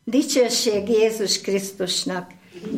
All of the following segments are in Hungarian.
Dicsőség Jézus Krisztusnak!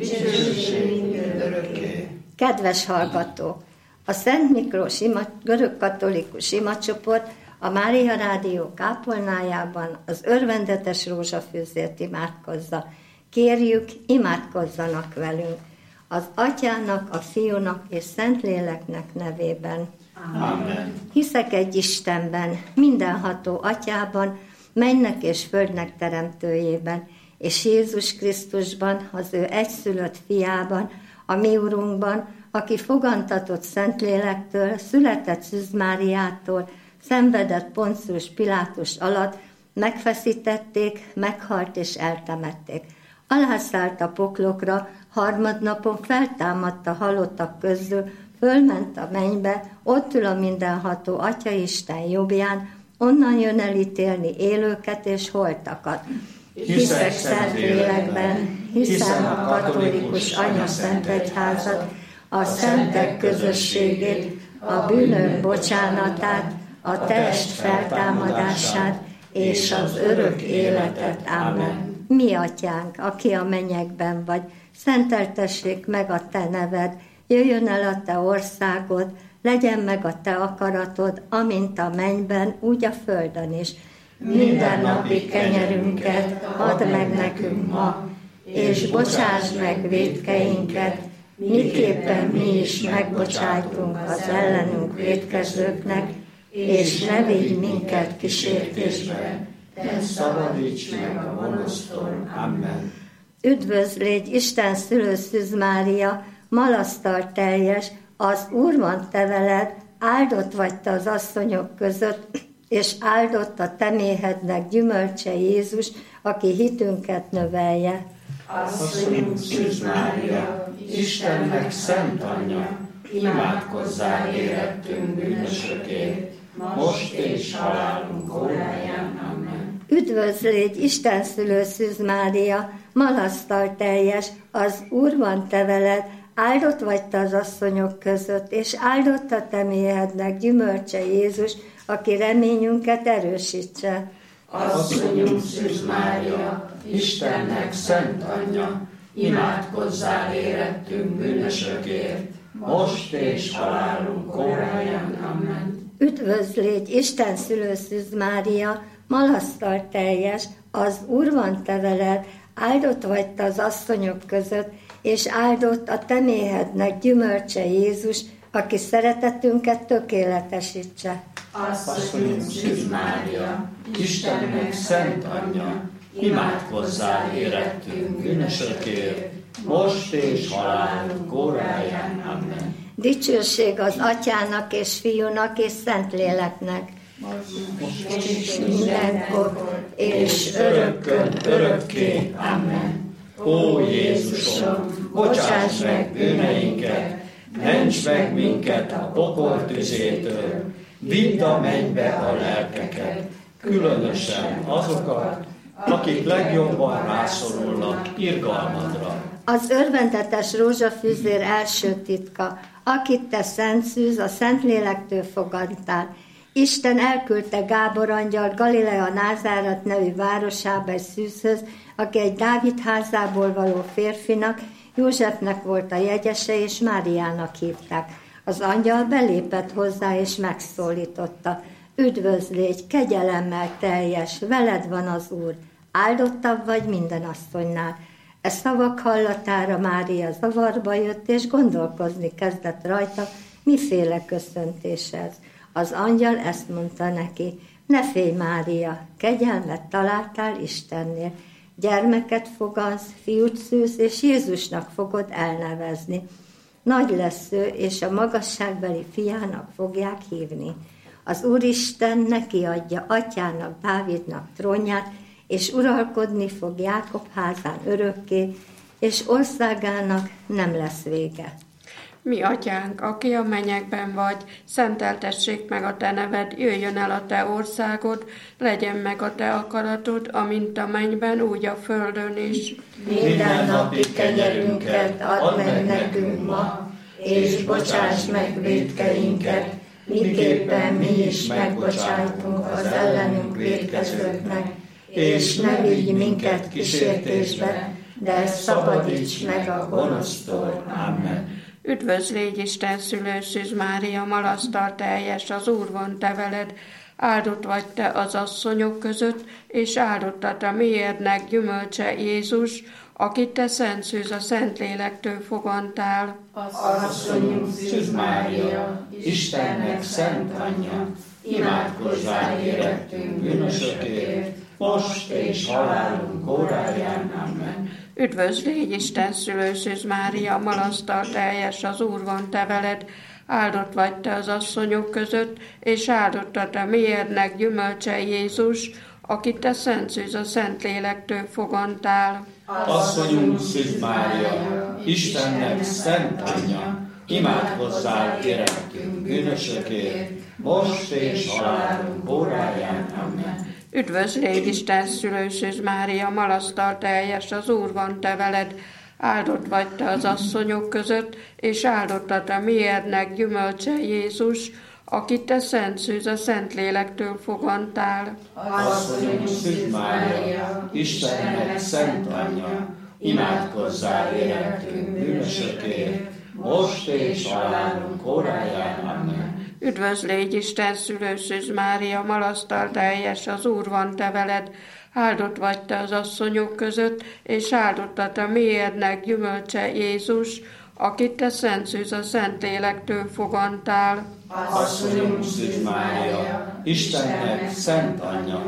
Dicsőség örökké! Kedves hallgatók! A Szent Miklós görögkatolikus imacsoport a Mária Rádió kápolnájában az örvendetes rózsafűzért imádkozza. Kérjük, imádkozzanak velünk! Az Atyának, a Fiúnak és Szentléleknek nevében. Amen. Hiszek egy Istenben, mindenható Atyában, mennek és földnek teremtőjében, és Jézus Krisztusban, az ő egyszülött fiában, a mi Urunkban, aki fogantatott Szentlélektől, született Szűz Máriától, szenvedett Poncius Pilátus alatt, megfeszítették, meghalt és eltemették. Alászállt a poklokra, harmadnapon feltámadt a halottak közül, fölment a mennybe, ott ül a mindenható Atyaisten jobbján, onnan jön elítélni élőket és holtakat. Hiszek Szentlélekben, hiszem a katolikus Anya-Szent Egyházat, a szentek közösségét, a bűnök bocsánatát, a test feltámadását és az örök életet. Amen. Mi Atyánk, aki a mennyekben vagy, szenteltessék meg a te neved, jöjjön el a te országod, legyen meg a te akaratod, amint a mennyben, úgy a földön is. Mindennapi kenyerünket add meg nekünk ma, és bocsáss meg vétkeinket, miképpen mi is megbocsájtunk az ellenünk vétkezőknek, és ne vigy minket kísértésbe, de szabadíts meg a gonosztól. Amen. Üdvözlégy Isten szülő Szűz Mária, malasztal teljes, az Úr van te veled, áldott vagy te az asszonyok között, és áldott a te méhednek gyümölcse Jézus, aki hitünket növelje. Asszonyunk Szűz Mária, Istennek szent anyja, imádkozzál érettünk bűnösökért, most és halálunk óráján. Amen. Üdvözlégy Isten szülő Szűz Mária, malasztal teljes, az Úr van te veled, áldott vagy te az asszonyok között, és áldott a te méhednek gyümölcse Jézus, aki reményünket erősítse. Asszonyunk Szűz Mária, Istennek szent anyja, imádkozzál érettünk bűnösökért, most és halálunk óráján. Amen. Üdvözlégy Isten szülő Szűz Mária, malasztal teljes, az Úr van te veled, áldott vagy te az asszonyok között, és áldott a te méhednek gyümölcse Jézus, aki szeretetünket tökéletesítse. Asszonyunk Szűz Mária, Istennek szent anyja, imádkozzál érettünk bűnösökért, most és halálunk óráján. Amen. Dicsőség az Atyának és Fiúnak és Szentléleknek. Most is mindenkor, és örökkön örökké. Amen. Ó Jézusom, bocsáss meg bűneinket, ments meg minket a pokol tüzétől, vidd a mennybe a lelkeket, különösen azokat, akik legjobban rászorulnak irgalmadra. Az örvendetes rózsafűzér első titka, akit te Szent Szűz, a Szentlélektől fogadtál. Isten elküldte Gábor angyalt Galilea Názáret nevű városába egy szűzhöz, aki egy Dávid házából való férfinak, Józsefnek volt a jegyese, és Máriának hívták. Az angyal belépett hozzá, és megszólította. Üdvözlégy, kegyelemmel teljes, veled van az Úr, áldottabb vagy minden asszonynál. E szavak hallatára Mária zavarba jött, és gondolkozni kezdett rajta, miféle köszöntés ez. Az angyal ezt mondta neki, ne félj Mária, kegyelmet találtál Istennél. Gyermeket fogansz, fiút szülsz, és Jézusnak fogod elnevezni. Nagy lesz ő, és a magasságbeli fiának fogják hívni. Az Úristen neki adja atyának, Dávidnak trónját, és uralkodni fog Jákob házán örökké, és országának nem lesz vége. Mi atyánk, aki a mennyekben vagy, szenteltessék meg a te neved, jöjjön el a te országod, legyen meg a te akaratod, amint a mennyben, úgy a földön is. Mindennapi kenyerünket add meg nekünk ma, és bocsáss meg vétkeinket, miképpen mi is megbocsájtunk az ellenünk vétkezőknek, és ne vigy minket kísértésbe, de szabadíts meg a gonosztól. Amen. Üdvözl légy Isten szülő, Szűz Mária, malasztal teljes, az Úr van te veled, áldott vagy te az asszonyok között, és áldott a te méhednek gyümölcse Jézus, akit te Szent Szűz a Szentlélektől fogantál. Asszonyunk Szűz Mária, Istennek szent anyja, imádkozzál érettünk bűnösökért, most és halálunk óráján. Amen. Üdvözl légy Isten szülő, Szűz Mária, malasztal teljes, az Úr van te veled, áldott vagy te az asszonyok között, és áldott a te méhednek gyümölcse Jézus, akit te Szent Szűz a Szentlélektől fogantál. Asszonyunk Szűz Mária, Istennek szent anyja, imádkozzál érettünk bűnösökért, most és halálunk óráján. Amen. Üdvözl légy Isten szülő, Szűz Mária, malasztal teljes, az Úr van te veled, áldott vagy te az asszonyok között, és áldott a te méhednek gyümölcse Jézus, akit te Szent Szűz a Szentlélektől fogantál. Asszonyunk Szűz Mária, Istennek szent anyja, imádkozzál érettünk bűnösökért, most és halálunk óráján. Amen. Üdvözl légy Isten szülő, Szűz Mária, malasztal teljes, az Úr van te veled, áldott vagy te az asszonyok között, és áldott a te méhednek gyümölcse Jézus, akit te Szent Szűz a Szentlélektől fogantál. Asszonyunk Szűz Mária, Istennek szent anyja,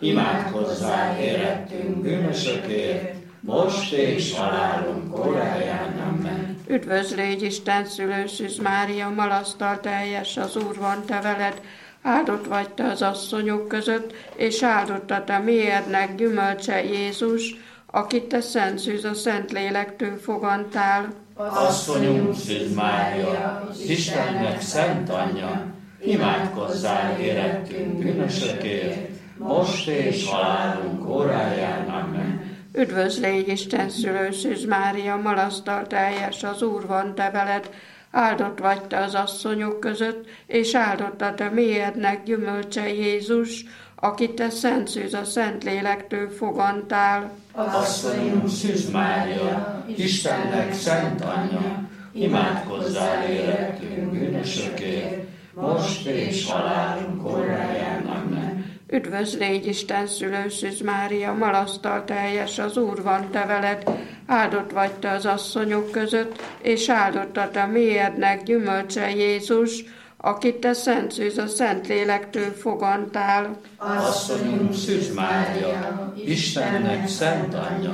imádkozzál érettünk bűnösökért, most és halálunk óráján. Amen. Üdvözl légy Isten szülő, Szűz Mária, malasztal teljes, az Úr van te veled, áldott vagy te az asszonyok között, és áldott a te méhednek gyümölcse Jézus, akit te Szent Szűz a Szentlélektől fogantál. Asszonyunk Szűz Mária, Istennek szent anyja, imádkozzál érettünk bűnösökért, most és halálunk óráján. Amen. Üdvözl légy Isten szülő, Szűz Mária, malasztal teljes, az Úr van te veled, áldott vagy te az asszonyok között, és áldott a te méhednek gyümölcse Jézus, akit te Szent Szűz a Szentlélektől fogantál. Asszonyunk Szűz Mária, Istennek szent anyja, imádkozzál érettünk bűnösökért, most és halálunk óráján. Amen. Üdvözl légy Isten szülő, Szűz Mária, malasztal teljes, az Úr van te veled, áldott vagy te az asszonyok között, és áldott a te méhednek gyümölcse Jézus, akit te Szent Szűz a Szentlélektől fogantál. Asszonyunk Szűz Mária, Istennek szent anyja,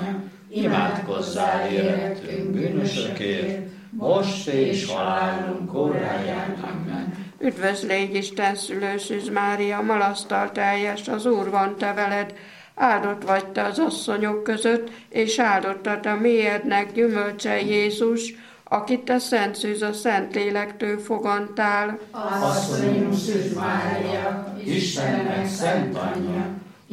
imádkozzál érettünk bűnösökért, most és halálunk óráján. Amen. Üdvözl légy Isten szülő, Szűz Mária, malasztal teljes, az Úr van te veled, áldott vagy te az asszonyok között, és áldott a te méhednek gyümölcse Jézus, akit te Szent Szűz a Szentlélektől fogantál. Asszonyunk Szűz Mária, Istennek szent anyja,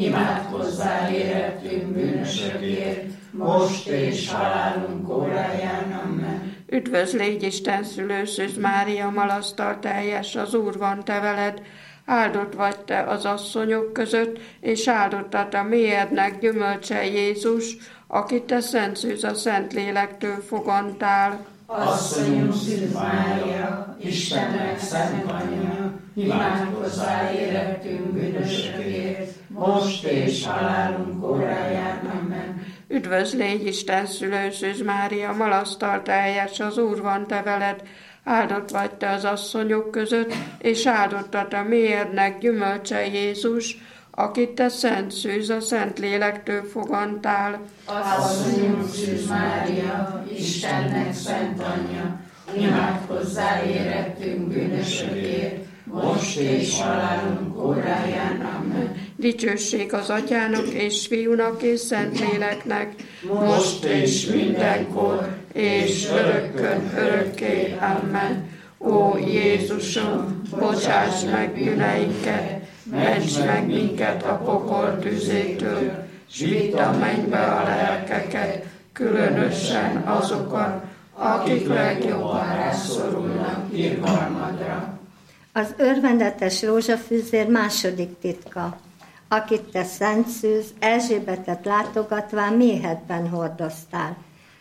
imádkozzál érettünk bűnösökért, most és halálunk óráján. Amen. Üdvözl légy Isten szülő, Szűz Mária, malasztal teljes, az Úr van te veled, áldott vagy te az asszonyok között, és áldott a te méhednek gyümölcse Jézus, akit te Szent Szűz a Szentlélektől fogantál. Asszonyunk Szűz Mária, Istennek szent anyja, imádkozzál érettünk bűnösökért, most és halálunk óráján. Amen. Üdvözl légy Isten szülő, Szűz Mária, malasztal teljes, az Úr van te veled, áldott vagy te az asszonyok között, és áldott a te méhednek gyümölcse Jézus, akit te Szent Szűz a Szentlélektől fogantál. Asszonyunk Szűz Mária, Istennek szent anyja, imádkozzál érettünk bűnösökért, most és halálunk óráján. Amen. Dicsőség az Atyának és Fiúnak és Szentléleknek, most és mindenkor, és örökkön örökké. Amen. Ó Jézusom, bocsáss meg bűneinket, ments meg minket a pokol tüzétől, s vidd a mennybe a lelkeket, különösen azokat, akik legjobban rászorulnak irgalmadra. Az örvendetes rózsafűzér második titka. akit te szent szűz Erzsébetet látogatván méhedben hordoztál.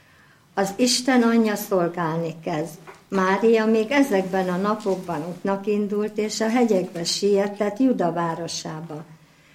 Az Isten anyja szolgálni kezd. Mária még ezekben a napokban útnak indult, és a hegyekbe sietett Juda városába.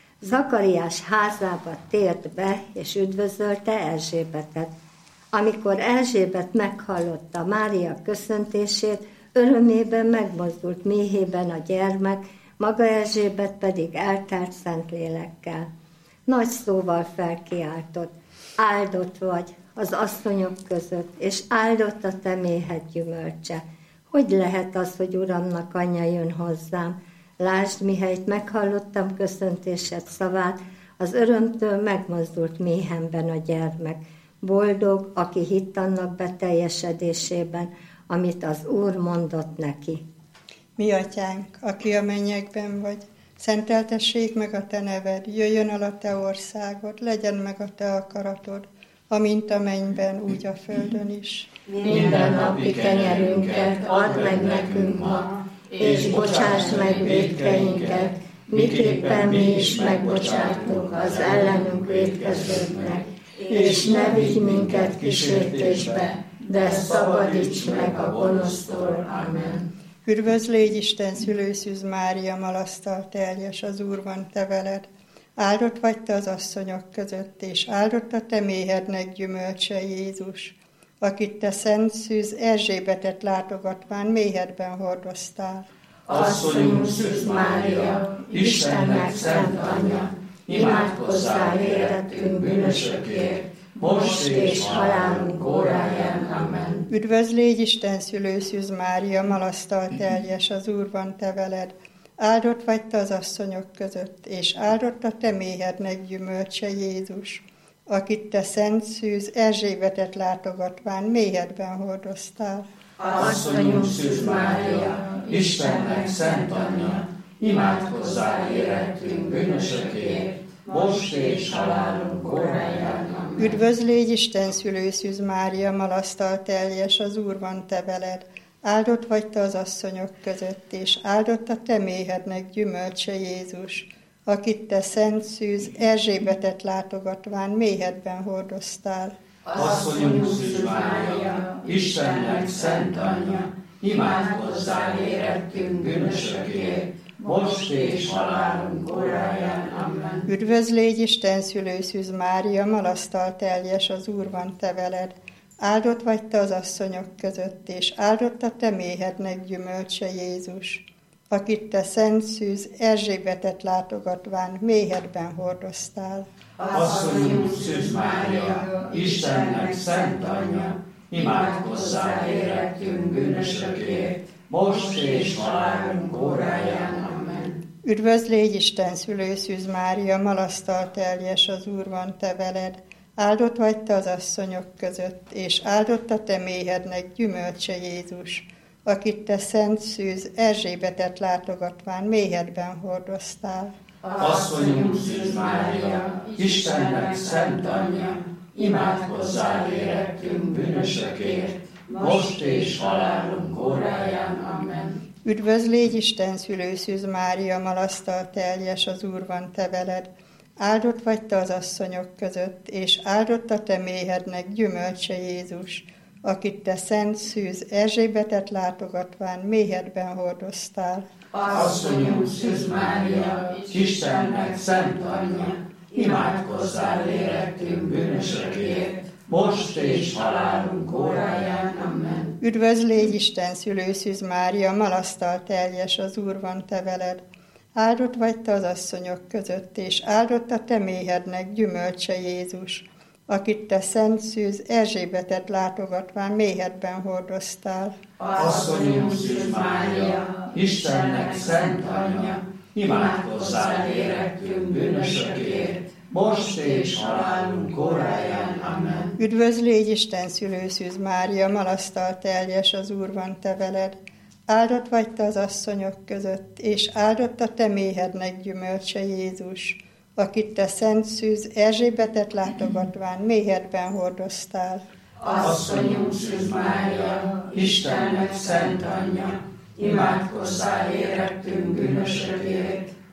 Zakariás házába tért be, és üdvözölte Erzsébetet. Amikor Erzsébet meghallotta Mária köszöntését, örömében megmozdult méhében a gyermek, maga Erzsébet pedig eltelt Szentlélekkel. Nagy szóval felkiáltott: áldott vagy az asszonyok között, és áldott a te méhed gyümölcse. Hogy lehet az, hogy Uramnak anyja jön hozzám? Lásd, mihelyt meghallottam köszöntésed szavát, az örömtől megmozdult méhemben a gyermek. Boldog, aki hitt annak beteljesedésében, amit az Úr mondott neki. Mi atyánk, aki a mennyekben vagy, szenteltessék meg a te neved, jöjjön el a te országod, legyen meg a te akaratod, amint a mennyben, úgy a földön is. Minden napi kenyerünket add meg nekünk ma, és bocsáss meg vétkeinket, miképpen mi is megbocsátunk az ellenünk vétkezőknek, és ne vigy minket kísértésbe, de szabadíts meg a gonosztól. Amen. Üdvözl légy Isten szülőszűz Mária, malasztal teljes, az Úr van te veled. Áldott vagy te az asszonyok között, és áldott a te méhednek gyümölcse, Jézus, akit te szent szűz Erzsébetet látogatván méhedben hordoztál. Asszonyunk szűz Mária, Istennek szent anyja, imádkozzál érettünk bűnösökért, most és halálunk óráján. Amen. Üdvözl légy Isten szülőszűz Mária, malasztal teljes, az Úr van te veled. Áldott vagy te az asszonyok között, és áldott a te méhednek gyümölcse, Jézus, akit te szent szűz Erzsébetet látogatván méhedben hordoztál. Asszonyunk szűz Mária, Istennek szent anyja, imádkozzál érettünk bűnösökért, most és halálunk óráján. Amen. Üdvözl légy Isten szülőszűz Mária, malasztal teljes, az Úr van te veled. Áldott vagy te az asszonyok között, és áldott a te méhednek gyümölcse, Jézus, akit te szent szűz Erzsébetet látogatván méhedben hordoztál. Asszonyunk szűz Mária, Istennek szent anyja, imádkozzál érettünk bűnösökért, most és halálunk óráján. Amen. Üdvözl légy Isten szülőszűz Mária, malasztal teljes, az Úr van te veled. Áldott vagy te az asszonyok között, és áldott a te méhednek gyümölcse, Jézus, akit te szent szűz Erzsébetet látogatván méhedben hordoztál. Asszonyunk szűz Mária, Istennek szent anyja, imádkozzál érettünk bűnösökért, most és halálunk óráján. Amen. Üdvözl légy Isten szülőszűz Mária, malasztal teljes, az Úr van te veled. Áldott vagy te az asszonyok között, és áldott a te méhednek gyümölcse, Jézus, akit te szent szűz Erzsébetet látogatván méhedben hordoztál. Asszonyunk szűz Mária, Istennek szent anyja, imádkozzál érettünk bűnösökért, most és halálunk óráján. Amen. Üdvözl légy Isten szülőszűz Mária, malasztal teljes, az Úr van te veled. Áldott vagy te az asszonyok között, és áldott a te méhednek gyümölcse, Jézus, akit te szent szűz Erzsébetet látogatván méhedben hordoztál. Asszonyunk szűz Mária, Istennek szent anyja, imádkozzál érettünk bűnösökért, most és halálunk óráján. Amen. Üdvözl légy Isten szülőszűz Mária, malasztal teljes, az Úr van te veled. Áldott vagy te az asszonyok között, és áldott a te méhednek gyümölcse, Jézus, akit te szent szűz Erzsébetet látogatván méhedben hordoztál. Asszonyunk szűz Mária, Istennek szent anyja, imádkozzál érettünk bűnösökért, most és halálunk óráján. Amen. Üdvözl légy Isten szülőszűz Mária, malasztal teljes, az Úr van te veled. Áldott vagy te az asszonyok között, és áldott a te méhednek gyümölcse, Jézus, akit te szent szűz Erzsébetet látogatván méhedben hordoztál. Asszonyunk szűz Mária, Istennek szent anyja, imádkozzál érettünk bűnösökért,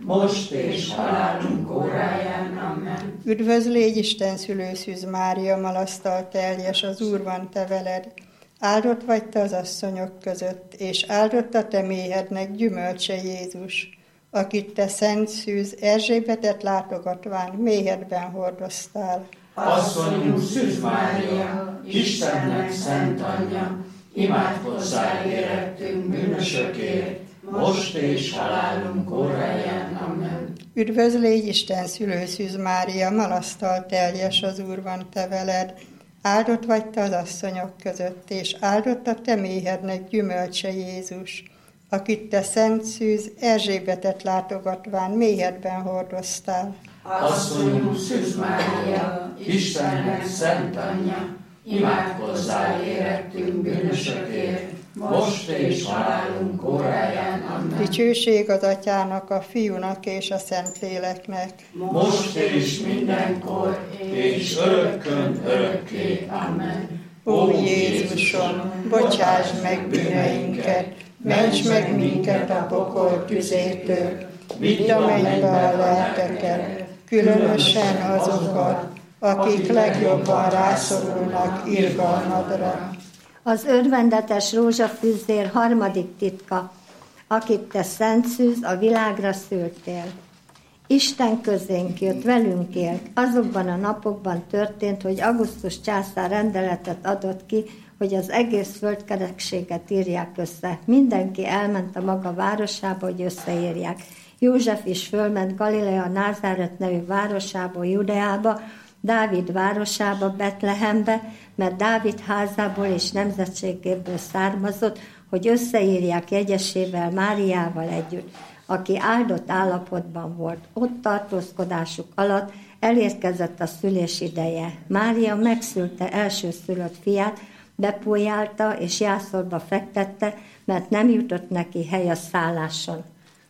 most és halálunk óráján. Amen. Üdvözl légy Isten szülőszűz Mária, malasztal teljes, az Úr van te veled. Áldott vagy te az asszonyok között, és áldott a te méhednek gyümölcse Jézus, akit te szent szűz Erzsébetet látogatván méhedben hordoztál. Asszonyunk Szűz Mária, Istennek szent anyja, imádkozzál érettünk bűnösökért, most és halálunk óráján. Amen. Üdvözl légy Isten szülőszűz Mária, malasztal teljes, az Úr van te veled. Áldott vagy te az asszonyok között, és áldott a te méhednek gyümölcse Jézus, akit te szent szűz Erzsébetet látogatván méhedben hordoztál. Asszonyunk Szűz Mária, Istennek szent anyja, imádkozzál érettünk bűnösökért, most és halálunk óráján. Amen. Dicsőség az Atyának, a Fiúnak és a Szentléleknek. Most és mindenkor, és örökkön örökké. Amen. Ó Jézusom, bocsáss meg bűneinket, ments meg minket a pokol tüzétől, vidd a mennybe a lelkeket, különösen azokat, akik legjobban rászorulnak irgalmadra. Az örvendetes rózsafűzzér harmadik titka, akit te szent szűz a világra szültél. Isten közénk jött, velünk élt. Azokban a napokban történt, hogy Augustus császár rendeletet adott ki, hogy az egész földkerekséget írják össze. Mindenki elment a maga városába, hogy összeírják. József is fölment Galilea Názáret nevű városából Judeába, Dávid városába, Betlehembe, mert Dávid házából és nemzetségéből származott, hogy összeírják jegyesével, Máriával együtt, aki áldott állapotban volt. Ott tartózkodásuk alatt elérkezett a szülés ideje. Mária megszülte elsőszülött fiát, bepójálta és jászolba fektette, mert nem jutott neki hely a szálláson.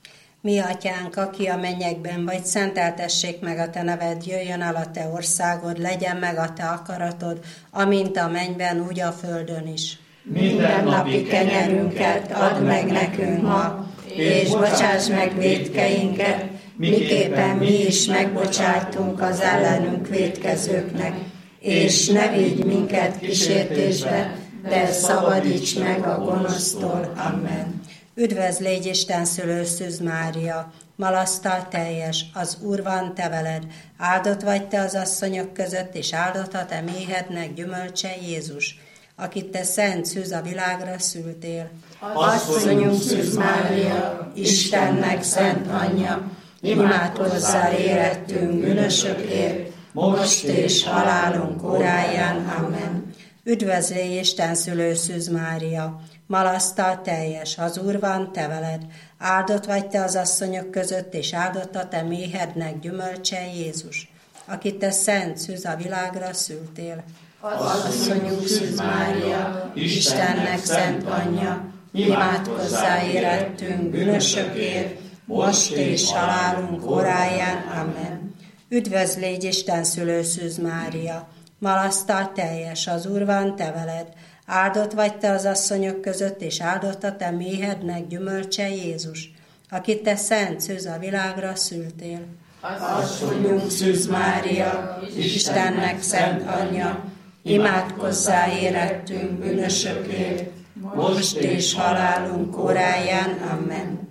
Mi atyánk, aki a mennyekben vagy, szenteltessék meg a te neved, jöjjön el a te országod, legyen meg a te akaratod, amint a mennyben, úgy a földön is. Minden napi kenyerünket add meg nekünk ma, és bocsáss meg vétkeinket, miképpen mi is megbocsájtunk az ellenünk vétkezőknek, és ne vigy minket kísértésbe, de szabadíts meg a gonosztól. Amen. Üdvözl légy Isten szülőszűz Mária, malasztal teljes, az Úr van te veled, áldott vagy te az asszonyok között, és áldott a te méhednek gyümölcse Jézus, akit te szent szűz a világra szültél. Asszonyunk Szűz Mária, Istennek szent anyja, imádkozzál érettünk bűnösökért, most és halálunk óráján. Amen. Üdvözl légy Isten szülőszűz Mária, malasztal teljes, az Úr van te veled, áldott vagy te az asszonyok között, és áldott a te méhednek gyümölcse Jézus, akit te szent szűz a világra szültél. Asszonyunk Szűz Mária, Istennek szent anyja, imádkozzál érettünk bűnösökért, most és halálunk óráján. Amen. Üdvözl légy Isten szülőszűz Mária, malasztal teljes, az Úr van te veled, áldott vagy te az asszonyok között, és áldott a te méhednek gyümölcse Jézus, akit te szent szűz a világra szültél. Asszonyunk Szűz Mária, Istennek szent anyja, imádkozzál érettünk bűnösökért, most és halálunk óráján. Amen.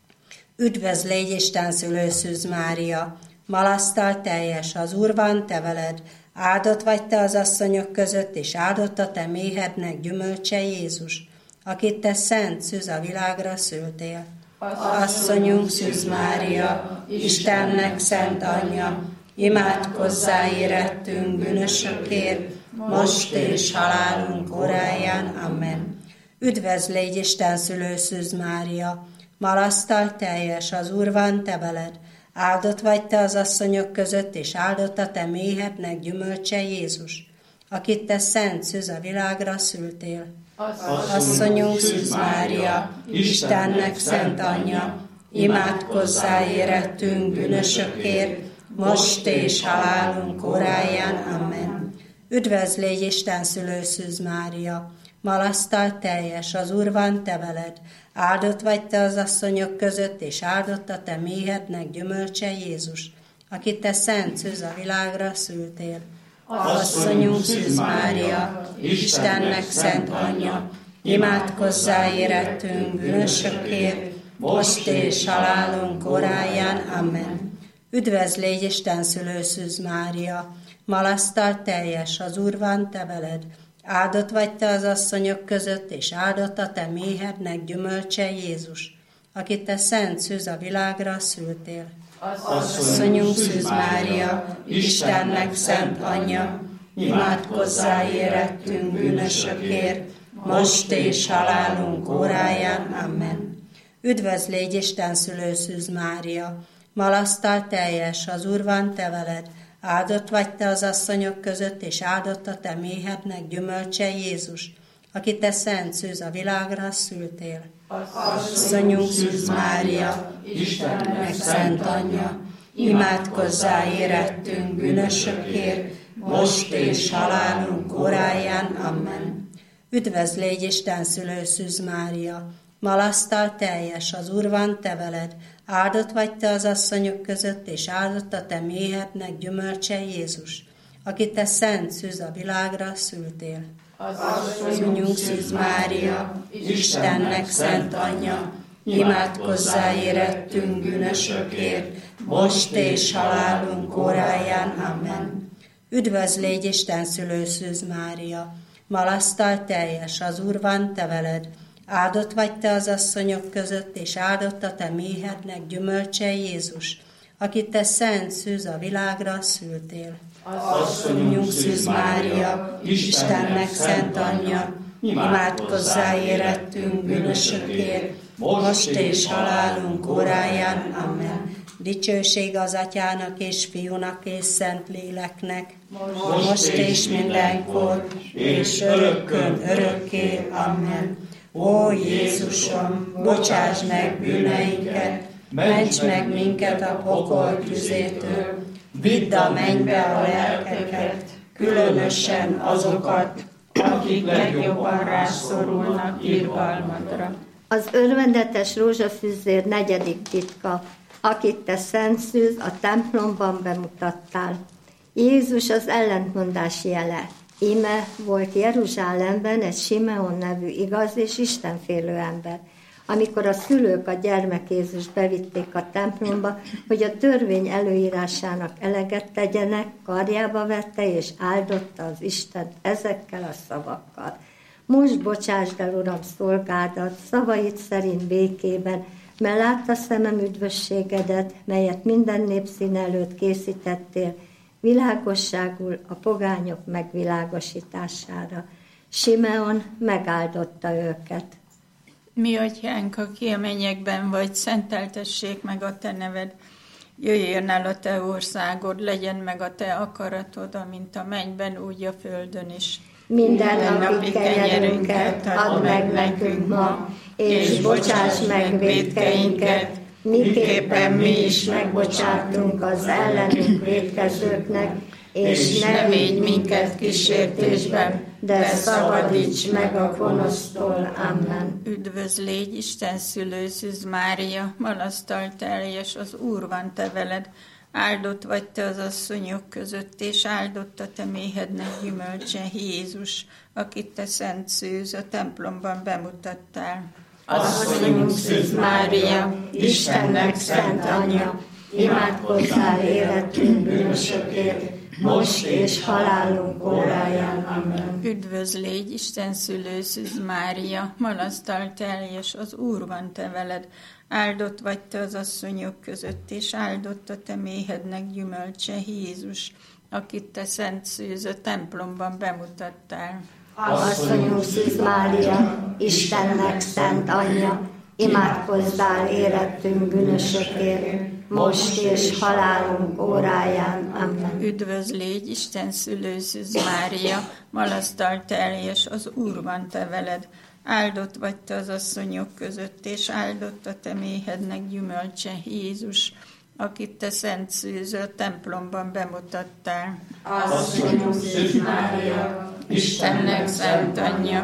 Üdvözl légy Isten szülőszűz Mária, malasztal teljes, az Úr van te veled, áldott vagy te az asszonyok között, és áldott a te méhednek gyümölcse Jézus, akit te szent szűz a világra szültél. Asszonyunk Szűz Mária, Istennek szent anyja, imádkozzál érettünk bűnösökért, most és halálunk óráján. Amen. Üdvözl légy Isten szülőszűz Mária, malasztal teljes, az Úr van te veled, áldott vagy te az asszonyok között, és áldott a te méhednek gyümölcse Jézus, akit te szent szűz a világra szültél. Asszonyunk Szűz Mária, Istennek szent anyja, imádkozzál érettünk bűnösökért, most és halálunk óráján. Amen. Üdvözl légy Isten szülőszűz Mária, malasztal teljes, az Úr van te veled. Áldott vagy te az asszonyok között, és áldott a te méhednek gyümölcse Jézus, akit te szent szűz a világra szültél. Asszonyunk Szűz Mária, Istennek szent anyja, imádkozzál érettünk bűnösökért, most és halálunk óráján. Amen. Üdvözl légy Isten szülő Szűz Mária, malasztal teljes, az Úr van te veled. Áldott vagy te az asszonyok között, és áldott a te méhednek gyümölcse Jézus, akit te szent szűz a világra szültél. Asszonyunk Szűz Mária, Istennek szent anyja, imádkozzál érettünk bűnösökért, most és halálunk óráján. Amen. Üdvözl légy Isten szülő Szűz Mária, malasztal teljes, az Úr van te veled. Áldott vagy te az asszonyok között, és áldott a te méhednek gyümölcse Jézus, akit te szent szűz a világra szültél. Asszonyunk Szűz Mária, Istennek szent anyja, imádkozzál érettünk bűnösökért, most és halálunk óráján. Amen. Üdvözl légy Isten szülő Szűz Mária, malasztal teljes, az Úr van te veled. Áldott vagy te az asszonyok között, és áldott a te méhednek gyümölcse Jézus, akit te szent szűz a világra szültél. Asszonyunk Szűz Mária, Istennek szent anyja, imádkozzál érettünk bűnösökért, most és halálunk óráján. Amen. Üdvözl légy Isten szülő Szűz Mária, malasztal teljes, az Úr van te veled. Áldott vagy te az asszonyok között, és áldott a te méhednek gyümölcse Jézus, akit te szent szűz a világra szültél. Asszonyunk Szűz Mária, Istennek szent anyja, imádkozzál érettünk bűnösökért, most és halálunk óráján. Amen. Dicsőség az Atyának és Fiúnak és Szent Léleknek, most és mindenkor, és örökkön örökké. Amen. Ó Jézusom, bocsáss meg bűneinket, ments meg minket a pokol tüzétől, vidd a mennybe a lelkeket, különösen azokat, akik legjobban rászorulnak irgalmadra. Az örvendetes rózsafűzér 4. titka, akit te szent szűz a templomban bemutattál. Jézus az ellentmondás jele. Íme volt Jeruzsálemben egy Simeon nevű igaz és istenfélő ember. Amikor a szülők a gyermek Jézust bevitték a templomba, hogy a törvény előírásának eleget tegyenek, karjába vette és áldotta az Istent ezekkel a szavakkal. Most bocsásd el, Uram, szolgádat, szavaid szerint békében, mert látta szemem üdvösségedet, melyet minden népszín előtt készítettél, világosságul a pogányok megvilágosítására. Simeon megáldotta őket. Mi atyánk, aki a mennyekben vagy, szenteltessék meg a te neved. Jöjjön el a te országod, legyen meg a te akaratod, amint a mennyben, úgy a földön is. Minden napi kenyerünket add meg nekünk ma, és bocsáss meg vétkeinket, miképpen mi is megbocsátunk az ellenünk vétkezőknek, és ne védj minket kísértésben, de szabadíts meg a gonosztól. Amen. Üdvözl légy Isten szülő Szűz Mária, malasztal teljes, az Úr van te veled. Áldott vagy te az asszonyok között, és áldott a te méhednek gyümölcse Jézus, akit te szent szűz a templomban bemutattál. Asszonyunk Szűz Mária, Istennek szent anyja, imádkozzál életünk bűnösökért, most és halálunk óráján. Amen. Üdvözl légy Isten szülő Szűz Mária, malasztal teljes, az Úr van te veled. Áldott vagy te az asszonyok között, és áldott a te méhednek gyümölcse Jézus, akit te szent szűz a templomban bemutattál. Asszonyunk Szűz Mária, Istennek szent anyja, imádkozzál érettünk bűnösökért, most és halálunk óráján. Amen. Üdvözl légy Isten szülő Szűz Mária, malasztal teljes, az Úr van te veled. Áldott vagy te az asszonyok között, és áldott a te méhednek gyümölcse Jézus, akit te szent szűz a templomban bemutattál. Asszonyunk Szűz Mária, Istennek szent anyja,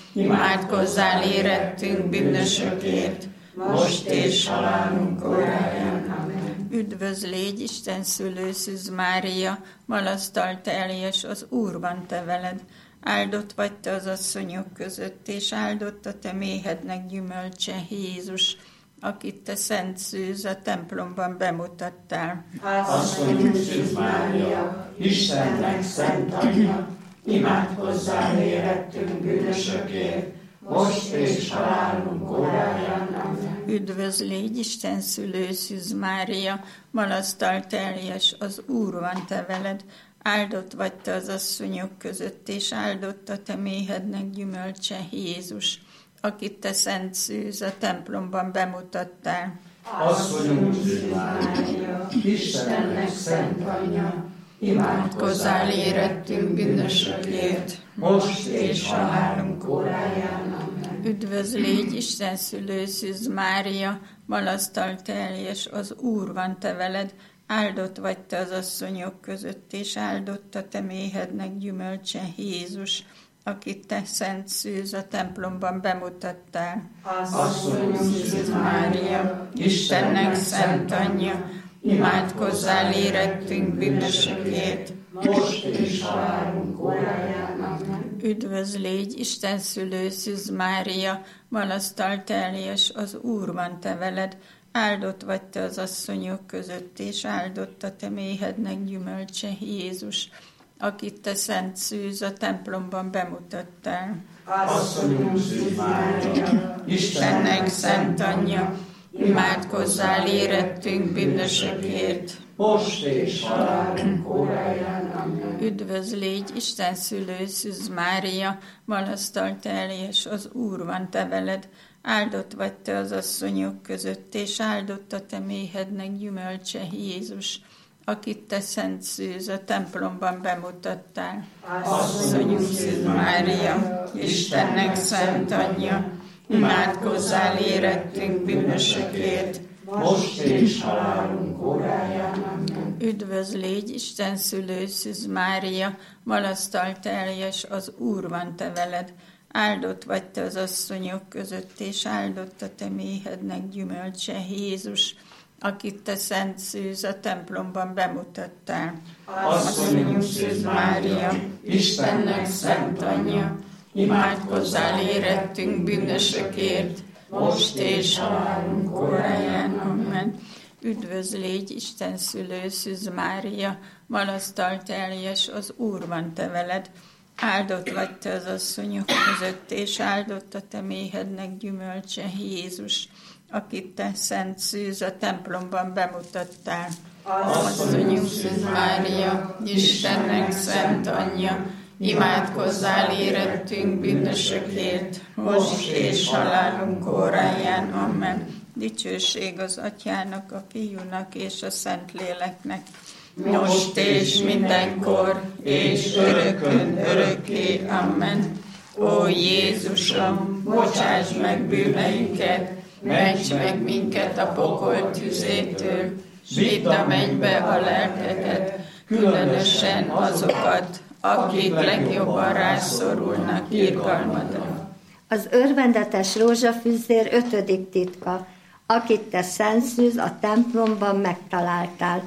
imádkozzál érettünk bűnösökért, most és halálunk óráján. Amen. Üdvözl légy, Isten szülő Szűz Mária, malasztal teljes, az Úr van te veled. Áldott vagy te az asszonyok között, és áldott a te méhednek gyümölcse, Jézus, akit te Szent Szűz a templomban bemutattál. Asszonyunk Szűz Mária, Istennek szent anyja, imádkozzál érettünk bűnösökért, most és halálunk óráján. Amen. Üdvözl légy, Isten szülő Szűz Mária, malasztal teljes, az Úr van te veled. Áldott vagy te az asszonyok között, és áldott a te méhednek gyümölcse, Jézus, akit te Szent Szűz a templomban bemutattál. Asszonyunk Szűz Mária, Istennek szent anyja, imádkozzál érettünk bűnösökért, most és halálunk óráján. Amen. Üdvözl légy, Isten szülő Szűz Mária, malasztal teljes, az Úr van te veled. Áldott vagy te az asszonyok között, és áldott a te méhednek gyümölcse, Jézus, akit te Szent Szűz a templomban bemutattál. Asszonyunk Szűz Mária, Istennek szent anyja, imádkozzál érettünk bűnösökért, most és halálunk óráján. Amen. Üdvözl légy, Isten szülő Szűz Mária, malasztal teljes, az Úr van te veled. Áldott vagy te az asszonyok között, és áldott a te méhednek gyümölcse, Jézus, akit te Szent Szűz a templomban bemutattál. Asszonyunk Szűz Mária, Istennek szent anyja, imádkozzál érettünk bűnösökért, most és halálunk óráján. Amen. Üdvözl légy, Isten szülő Szűz Mária, malasztal teljes, az Úr van te veled. Áldott vagy te az asszonyok között, és áldott a te méhednek gyümölcse, Jézus, akit te Szent Szűz a templomban bemutattál. Asszonyunk Szűz Mária, Istennek szent anyja, imádkozzál érettünk bűnösökért, most és halálunk óráján. Amen. Üdvözl légy, Isten szülő Szűz Mária, malasztal teljes, az Úr van te veled. Áldott vagy te az asszonyok között, és áldott a te méhednek gyümölcse, Jézus, akit te Szent Szűz a templomban bemutattál. Asszonyunk Szűz Mária, Istennek szent anyja, imádkozzál érettünk bűnösökért, most és halálunk óráján. Amen. Üdvözl légy, Isten szülő Szűz Mária, malasztal teljes, az Úr van te veled. Áldott vagy te az asszonyok között, és áldott a te méhednek gyümölcse, Jézus, akit te Szent Szűz a templomban bemutattál. Asszonyunk Szűz Mária, Istennek szent anyja, imádkozzál érettünk bűnösökért, most és halálunk óráján. Amen. Dicsőség az Atyának, a Fiúnak és a Szentléleknek, most és mindenkor, és örökön örökké. Amen. Ó Jézusom, bocsáss meg bűneinket, ments meg minket a pokol tüzétől, vidd a mennybe a lelkeket, különösen azokat, akik legjobban rászorulnak irgalmadra. Az örvendetes rózsafüzér 5. titka, akit te Szent Szűz a templomban megtaláltál.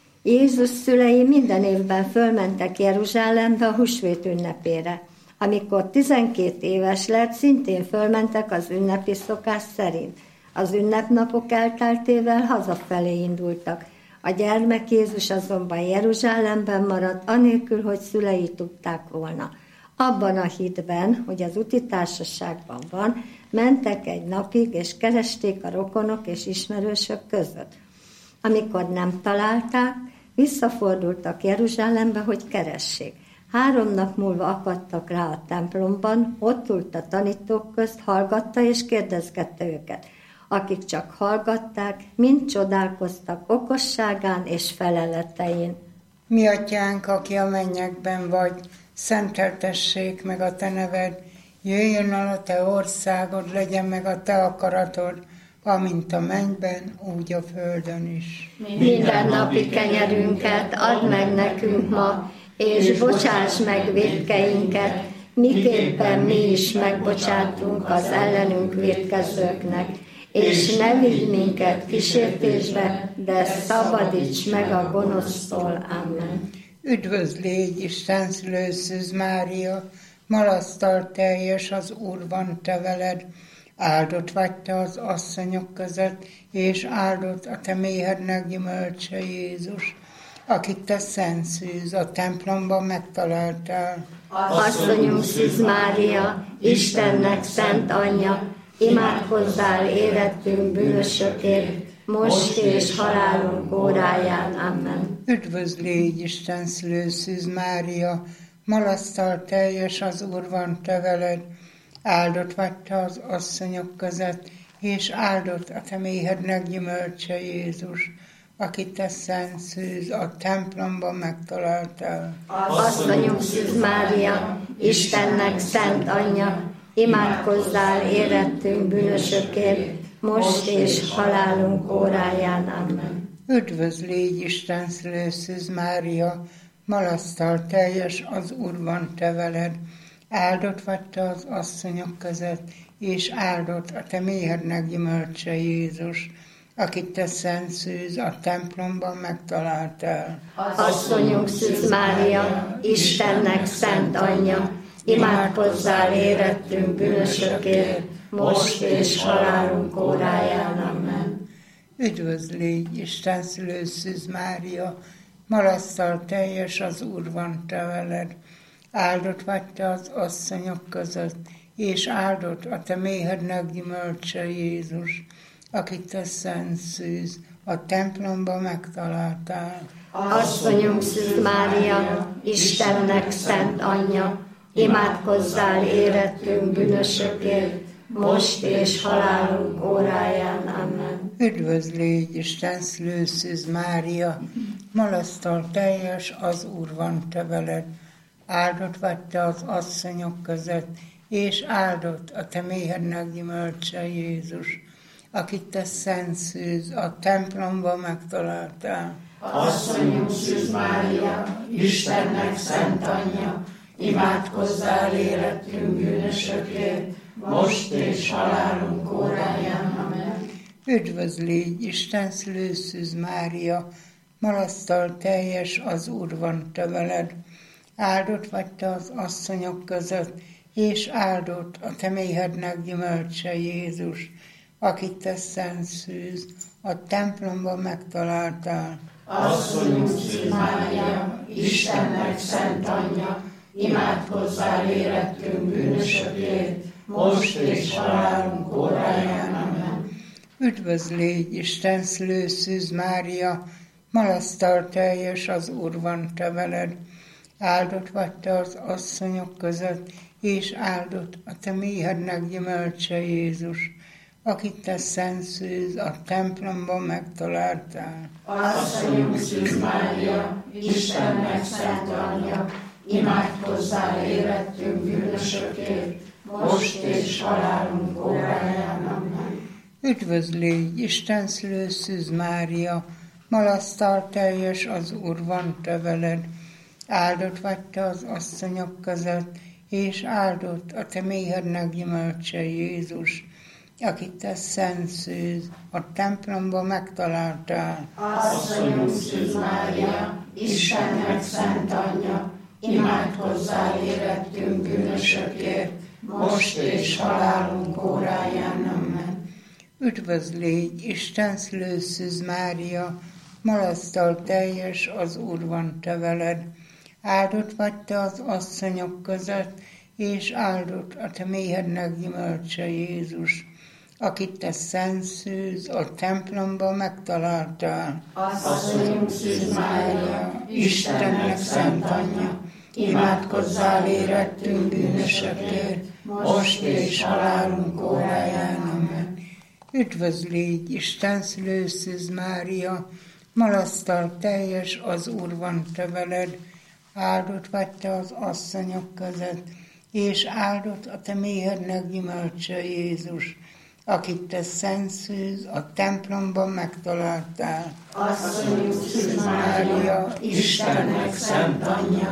Jézus szülei minden évben fölmentek Jeruzsálembe a húsvét ünnepére. Amikor 12 éves lett, szintén fölmentek az ünnepi szokás szerint. Az ünnepnapok elteltével hazafelé indultak. A gyermek Jézus azonban Jeruzsálemben maradt, anélkül, hogy szülei tudták volna. Abban a hitben, hogy az úti társaságban van, mentek egy napig, és keresték a rokonok és ismerősök között. Amikor nem találták, visszafordultak Jeruzsálembe, hogy keressék. 3 nap múlva akadtak rá a templomban, ott ült a tanítók közt, hallgatta és kérdezgette őket. Akik csak hallgatták, mind csodálkoztak okosságán és feleletein. Mi atyánk, aki a mennyekben vagy, szenteltessék meg a te neved, jöjjön el a te országod, legyen meg a te akaratod, amint a mennyben, úgy a földön is. Minden napi kenyerünket add meg nekünk ma, és bocsáss meg vétkeinket, miképpen mi is megbocsátunk az ellenünk vétkezőknek, és ne vigy minket kísértésbe, de szabadíts meg a gonosztól. Amen. Üdvözl légy, Isten szülő Szűz Mária, malasztal teljes az Úr van te veled, áldott vagy te az asszonyok között, és áldott a te méhednek gyümölcse Jézus, akit te szent szűz a templomban megtaláltál. Asszonyunk Szűz Mária, Istennek szent anyja, imádkozzál érettünk bűnösökért, most és halálunk óráján. Amen. Üdvözl légy, Isten szülő Szűz Mária, malasztal teljes az Úr van te veled, áldott vagy te az asszonyok között, és áldott a te méhednek gyümölcse Jézus, akit te szent szűz a templomban megtaláltál. Asszonyunk Szűz Mária, Istennek szent anyja, imádkozzál érettünk bűnösökért, most és halálunk óráján. Amen. Üdvözl légy, Isten szülő Szűz Mária, malasztal teljes az Úr van te veled, áldott vagy te az asszonyok között, és áldott a te méhednek gyümölcse Jézus, akit te szent szűz a templomban megtaláltál. Asszonyunk Szűz Mária, Istennek szent anyja, imádkozzál érettünk bűnösökért, most és halálunk óráján. Amen. Üdvözl légy, Isten szülő Szűz Mária, malasztal teljes az Úr van te veled, áldott vagy te az asszonyok között, és áldott a te méhednek gyümölcse Jézus, akit te szent szűz a templomban megtaláltál. Asszonyunk Szűz Mária, Istennek szent anyja, imádkozzál érettünk bűnösökért, most és halálunk óráján. Amen. Üdvözl légy, Isten szülő Szűz Mária, malasztal teljes az Úr van te veled, áldott vagy te az asszonyok között, és áldott a te méhednek gyümölcse Jézus, akit te szent szűz a templomban megtaláltál. Asszonyunk Szűz Mária, Istennek szent anyja, imádkozzál érettünk bűnösökért, most és halálunk óráján. Amen. Üdvözl légy, Isten szülő Szűz Mária, malasztal teljes az Úr van te veled, áldott vagy te az asszonyok között, és áldott a te méhednek gyümölcse Jézus, akit te szent szűz a templomban megtaláltál. Asszonyunk Szűz Mária, Istennek szent anyja, imádkozzál érettünk bűnösökért, most és halálunk óráján. Amen. Üdvözl légy, Isten szülő Szűz Mária, malasztal teljes az Úr van te veled, áldott vagy te az asszonyok között, és áldott a te méhednek gyümölcse Jézus, akit te szent szűz a templomban megtaláltál. Asszonyunk Szűz Mária, Istennek szent anyja, imádkozzál érettünk bűnösökért, most és halálunk óráján. Amen. Üdvözl légy, Isten szülő Szűz Mária, malasztal teljes az Úr van te veled, áldott vagy te az asszonyok között, és áldott a te méhednek gyümölcse Jézus, akit te szent szűz a templomban megtaláltál. Asszonyunk Szűz Mária, Istennek szent anyja, imádkozzál érettünk bűnösökért, most és halálunk óráján. Amen. Üdvözl légy, Isten szülő Szűz Mária, malasztal teljes az Úr van te veled, áldott vagy te az asszonyok között, és áldott a te méhednek gyümölcse Jézus, akit te szent szűz a templomban megtaláltál. Asszonyunk Szűz Mária, Istennek szent anyja, imádkozzál érettünk bűnösökért, most és halálunk óráján. Amen. Üdvözl légy, Isten szülő Szűz Mária, malasztal teljes az Úr van te veled, áldott vagy te az asszonyok között, és áldott a te méhednek gyümölcse Jézus, akit te szent szűz a templomban megtaláltál. Asszonyunk Szűz Mária, Istennek szent anyja,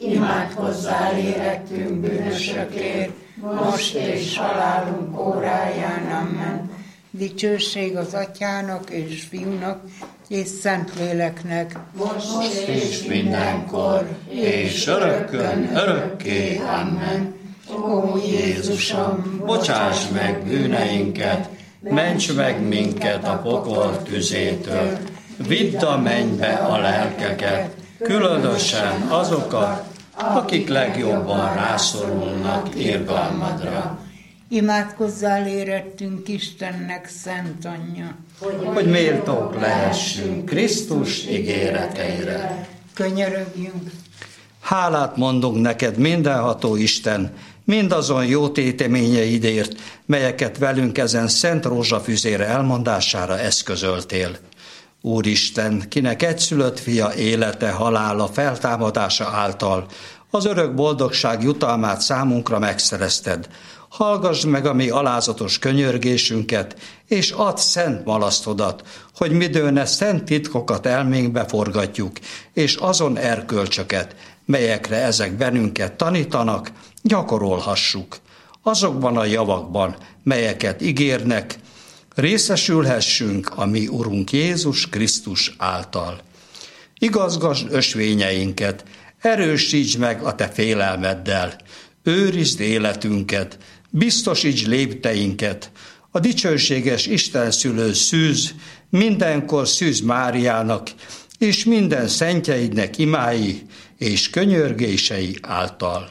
imádkozzál érettünk bűnösökért, most és halálunk óráján. Amen. Dicsőség az Atyának és Fiúnak és Szentléleknek, most és mindenkor, és örökkön örökké. Amen. Ó Jézusom, bocsáss meg bűneinket, ments meg minket a pokol tüzétől, vidd a mennybe a lelkeket, különösen azokat, akik legjobban rászorulnak irgalmadra. Imádkozzál érettünk Istennek szent anyja, hogy méltók lehessünk Krisztus ígéreteire. Könyörögjünk. Hálát mondunk neked, mindenható Isten, mindazon jó téteményeidért, melyeket velünk ezen szent rózsafüzére elmondására eszközöltél. Úristen, kinek egyszülött fia élete, halála, feltámadása által az örök boldogság jutalmát számunkra megszerezted, hallgass meg a mi alázatos könyörgésünket, és add szent malasztodat, hogy midőne szent titkokat elménkbe forgatjuk, és azon erkölcsöket, melyekre ezek bennünket tanítanak, gyakorolhassuk. Azokban a javakban, melyeket ígérnek, részesülhessünk a mi Urunk Jézus Krisztus által. Igazgasd ösvényeinket, erősítsd meg a te félelmeddel, őrizd életünket, biztosítsd lépteinket, a dicsőséges Istenszülő Szűz, mindenkor Szűz Máriának, és minden szentjeidnek imái és könyörgései által.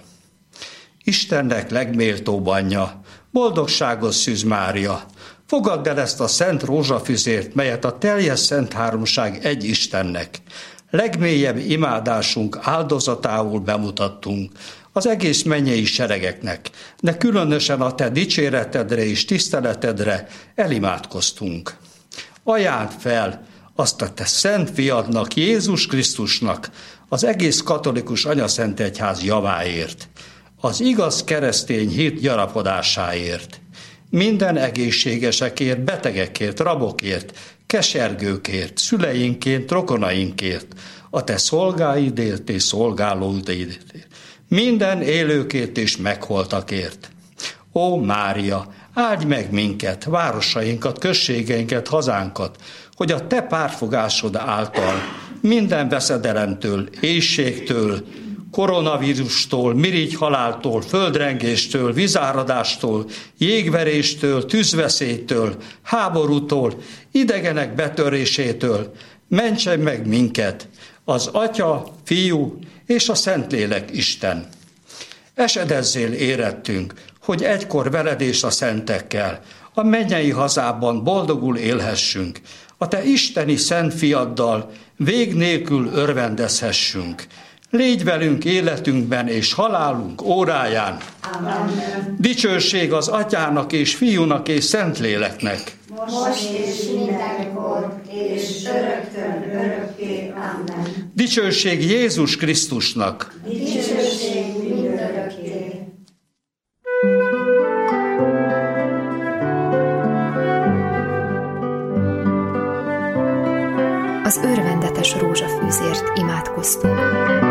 Istennek legméltóbb anyja, boldogságos Szűz Mária, fogadd el ezt a szent rózsafüzért, melyet a teljes szent háromság egy Istennek, legmélyebb imádásunk áldozatául bemutattunk az egész mennyei seregeknek, de különösen a te dicséretedre és tiszteletedre elimádkoztunk. Ajánd fel azt a te szent fiadnak, Jézus Krisztusnak, az egész katolikus anyaszentegyház javáért, az igaz keresztény hit gyarapodásáért, minden egészségesekért, betegekért, rabokért, kesergőkért, szüleinkért, rokonainkért, a te szolgáidért és szolgálóidért, minden élőkért és megholtakért. Ó Mária, áldj meg minket, városainkat, községeinket, hazánkat, hogy a te pártfogásod által minden veszedelemtől, éhségtől, koronavírustól, mirigyhaláltól, földrengéstől, vízáradástól, jégveréstől, tűzveszélytől, háborútól, idegenek betörésétől mentsen meg minket, az Atya, Fiú és a Szentlélek Isten. Esedezzél érettünk, hogy egykor veled és a szentekkel a mennyei hazában boldogul élhessünk, a te isteni szent fiaddal vég nélkül örvendezhessünk. Légy velünk életünkben és halálunk óráján. Amen. Dicsőség az Atyának és Fiúnak és Szentléleknek. Most és mindenkor, és örökkön örökké. Amen. Dicsőség Jézus Krisztusnak. Dicsőség mindörökké. Az örvendetes rózsafűzért imádkoztunk.